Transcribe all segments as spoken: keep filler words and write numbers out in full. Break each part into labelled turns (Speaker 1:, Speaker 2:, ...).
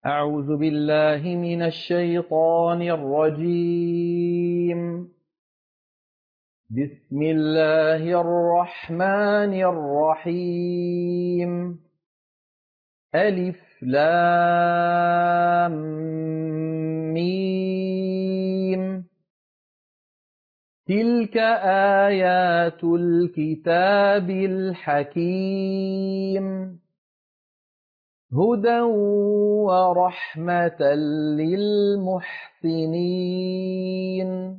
Speaker 1: أعوذ بالله من الشيطان الرجيم. بسم الله الرحمن الرحيم. ألف لام ميم. تلك آيات الكتاب الحكيم، هدى ورحمة للمحسنين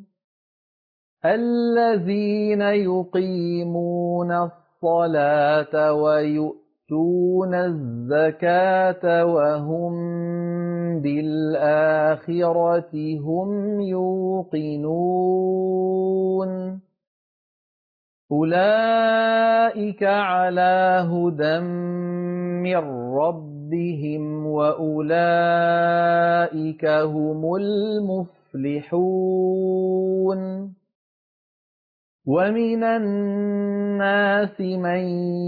Speaker 1: الذين يقيمون الصلاة ويؤتون الزكاة وهم بالآخرة هم يوقنون أولئك على هدى من ربهم وأولئك هم المفلحون. ومن الناس من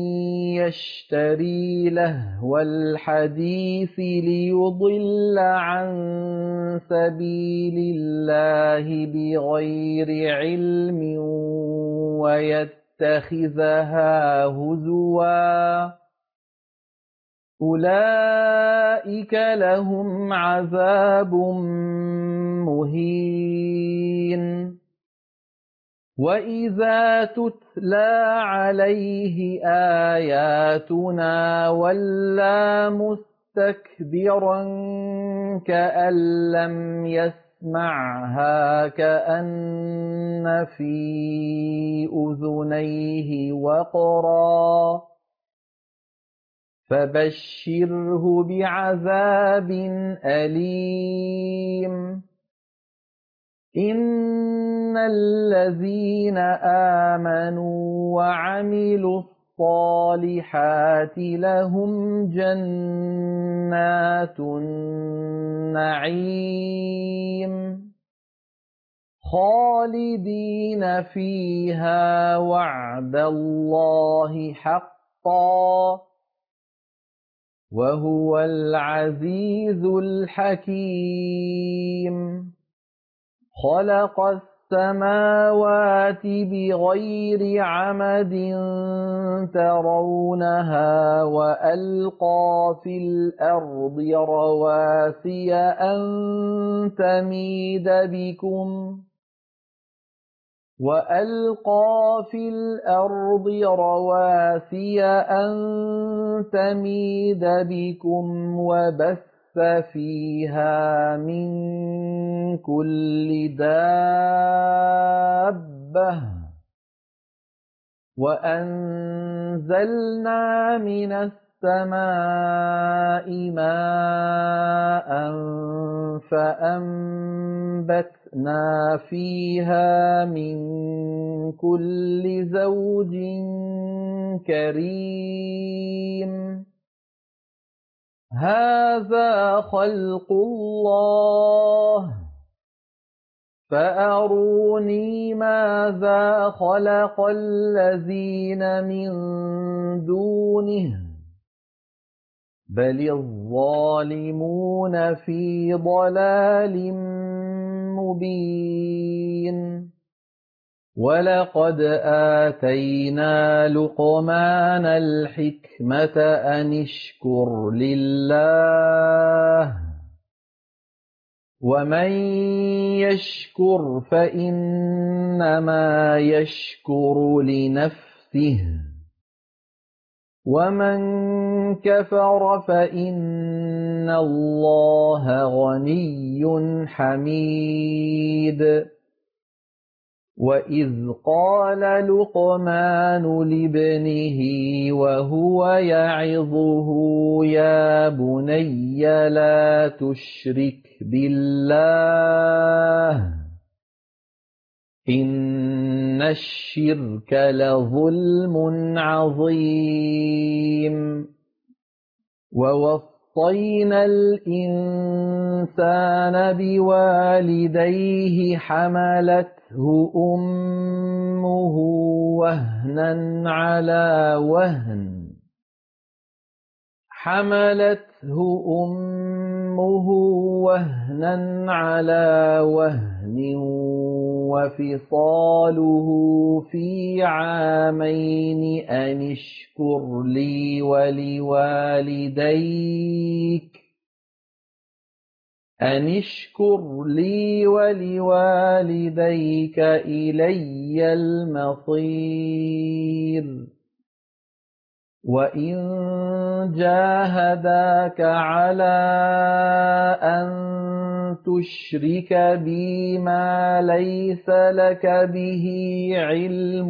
Speaker 1: يشتري لهو الحديث ليضل عن سبيل الله بغير علم ويتخذها هزوا، أولئك لهم عذاب مهين. وإذا تتلى عليه آياتنا ولى مستكبرا كأن لم يسمعها كأن في أذنيه وقرا، فبشره بعذاب أليم. إن الذين آمنوا وعملوا الصالحات لهم جنات النعيم خالدين فيها وعد الله حقا، وهو العزيز الحكيم. خلق السماوات بغير عمد ترونها وألقى في الأرض رواسي أن تميد بكم وألقى في الأرض رواسي أن تميد بكم وبث فيها من كل دابة، وأنزلنا من السماء ماء فأنبتنا فيها من كل زوج كريم. هذا خلق الله فأروني ماذا خلق الذين من دونه بل الظالمون في ضلال مبين. ولقد آتينا لقمان الحكمة أن اشكر لله ومن يشكر فإنما يشكر لنفسه ومن كفر فإن الله غني حميد. وإذ قال لقمان لابنه وهو يعظه يا بني لا تشرك بالله إن الشرك لظلم عظيم. ووصينا الإنسان بوالديه حملته أمه وهنا على وهن حملته أمه وهنا على وهن وفصاله في عامين أن اشكر لي ولوالديك أن اشكر لي ولوالديك إلي المصير وإن جاهداك على أن تشرك بي ما ليس لك به علم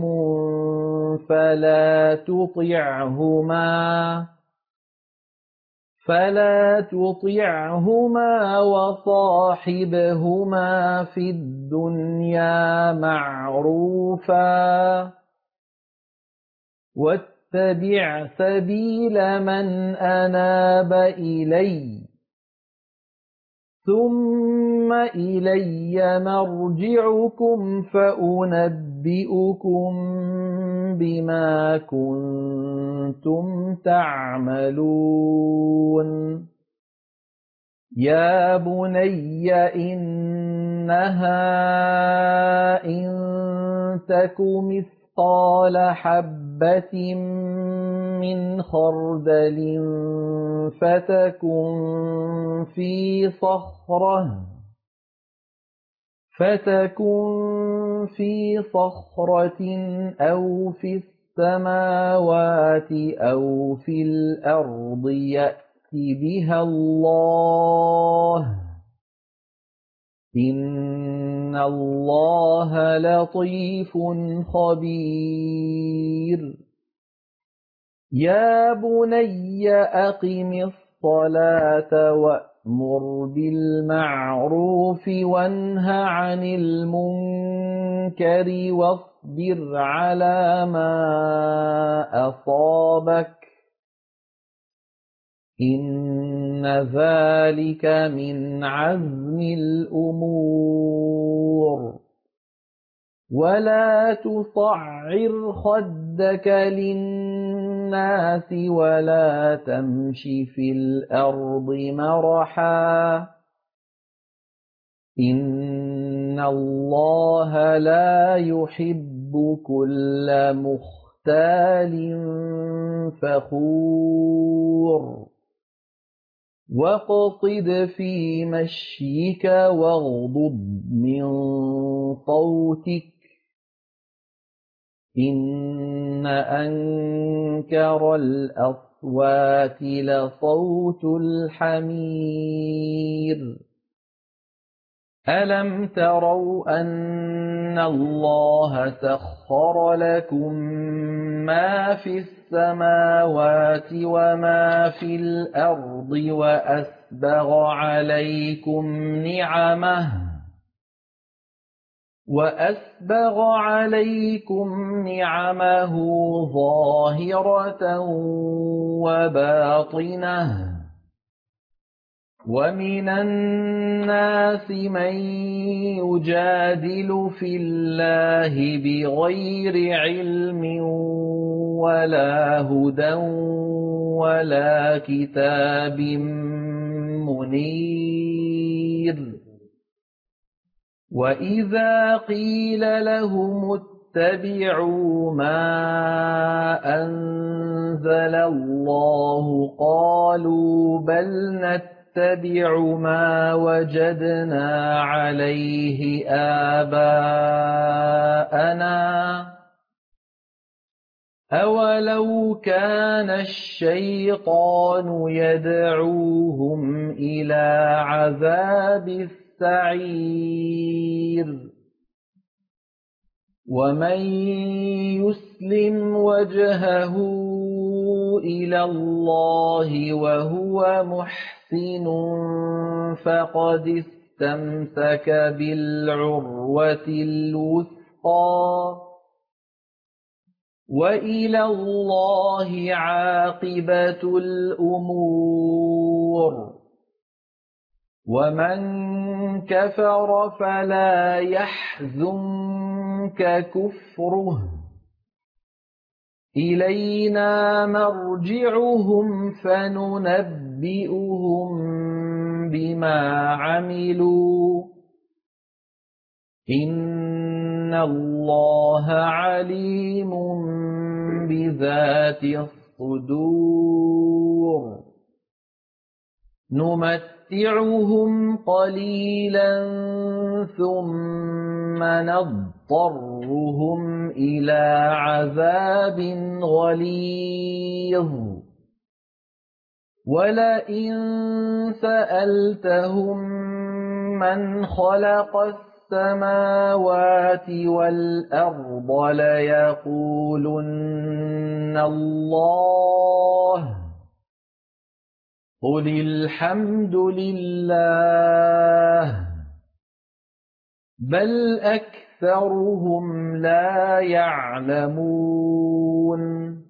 Speaker 1: فلا تطعهما فلا تطعهما وصاحبهما في الدنيا معروفا واتبع سبيل من أناب إلي ثم إلي مرجعكم فأنبئكم بما كنتم تعملون يا بني إنها إن تك مثقال حبة من خردل فتكن في صخرة فتكن في صخرة أو في السماوات أو في الأرض يأت بها الله إن الله لطيف خبير يا بني أقم الصلاة وأمر بالمعروف وانه عن المنكر واصبر على ما أصابك إن ذلك من عزم الأمور ولا تصعر خدك للناس ولا تمش في الأرض مرحا إن الله لا يحب كل مختال فخور واقصد في مشيك واغضض من صوتك إن أنكر الأصوات لصوت الحمير ألم تروا أن الله سخر لكم ما في السماوات وما في الأرض وأسبغ عليكم نعمه وأسبغ عليكم نعمه ظاهرة وباطنة ومن الناس من يجادل في الله بغير علم ولا هدى ولا كتاب منير وإذا قيل لهم اتبعوا ما أنزل الله قالوا بل نتبع ما وجدنا عليه آباءنا أولو كان الشيطان يدعوهم إلى عذاب السعير ومن يسلم وجهه إلى الله وهو محسن فقد استمسك بالعروة الوثقى وإلى الله عاقبة الأمور ومن كفر فلا يحزنك كفره إلينا مرجعهم فننبئهم بما عملوا إن الله عليم بذات الصدور نمتعهم قليلا ثم نضطرهم إلى عذاب غليظ ولئن سألتهم من خلق السماوات والأرض ليقولن الله قل الحمد لله بل أكثرهم لا يعلمون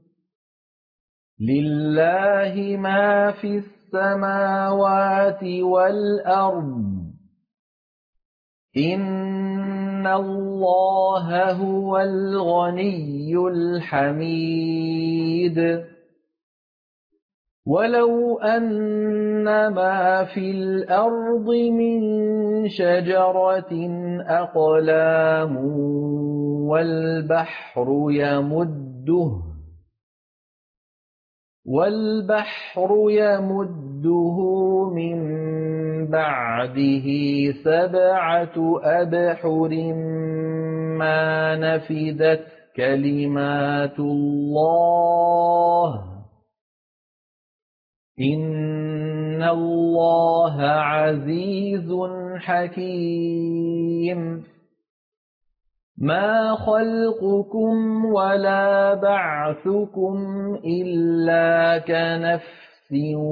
Speaker 1: لله ما في السماوات والأرض إن الله هو الغني الحميد ولو أن ما في الأرض من شجرة أقلام والبحر يمده والبحر يمده من بعده سبعة أبحر ما نفدت كلمات الله إن الله عزيز حكيم ما خلقكم ولا بعثكم إلا كنفس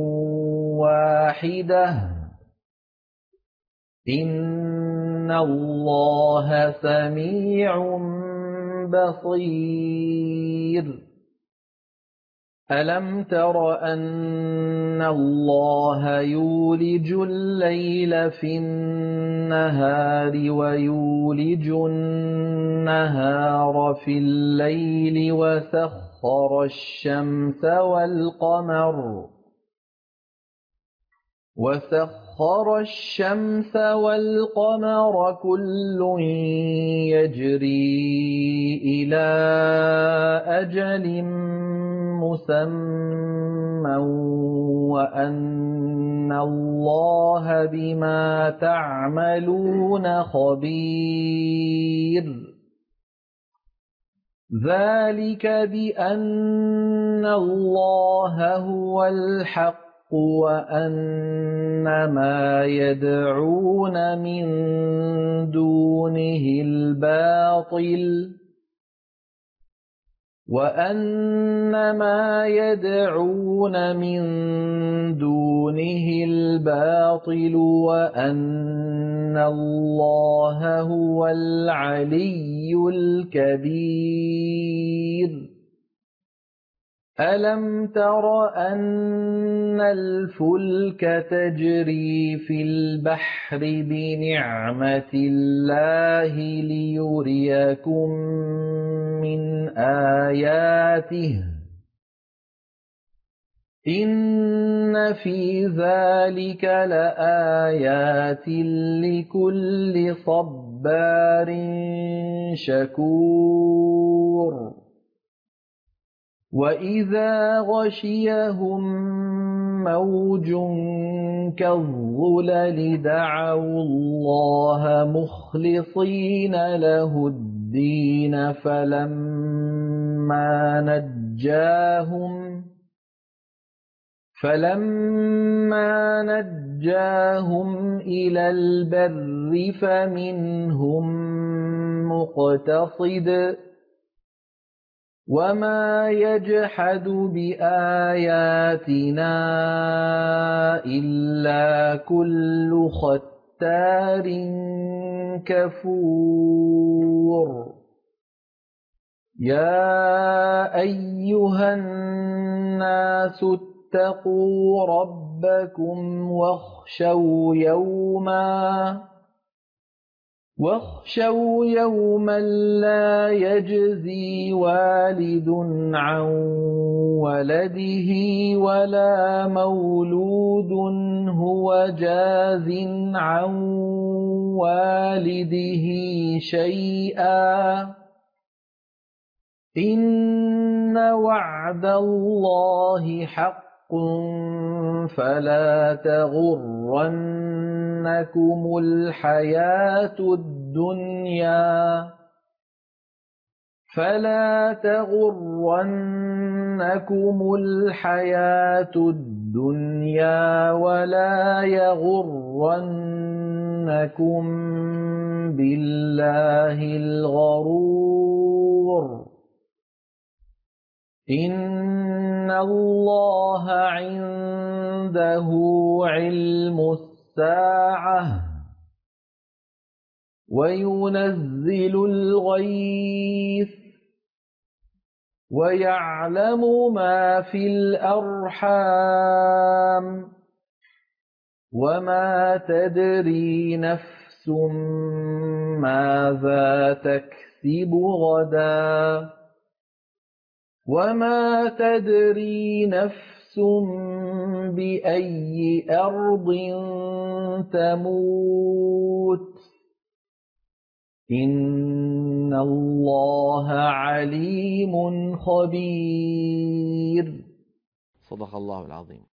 Speaker 1: واحدة إن الله سميع بصير ألم تر أن الله يولج الليل في النهار ويولج النهار في الليل وسخر الشمس والقمر وسخر الشمس والقمر كل يجري إلى أجل مسمى وأن الله بما تعملون خبير ذلك بأن الله هو الحق وأن ما يدعون من دونه الباطل وأن ما يدعون من دونه الباطل وأن الله هو العلي الكبير ألم تر أن الفلك تجري في البحر بنعمة الله ليريكم من آياته إن في ذلك لآيات لكل صبار شكور وإذا غشيهم موج كالظلل دعوا الله مخلصين له الدين فلما نجاهم فلما نجاهم إلى البر فمنهم مقتصد وما يجحد بآياتنا إلا كل ختار كفور يا أيها الناس اتقوا ربكم واخشوا يوما واخشوا يوما لا يجزي والد عن ولده ولا مولود هو جاز عن والده شيئا إن وعد الله حق فلا تغرنكم الحياة الدنيا فلا تغرنكم الحياة الدنيا ولا يغرنكم بالله الغرور إن الله عنده علم الساعة وينزل الغيث ويعلم ما في الأرحام وما تدري نفس ماذا تكسب غدا وما تدري نفس بأي أرض تموت إن الله عليم خبير.
Speaker 2: صدق الله العظيم.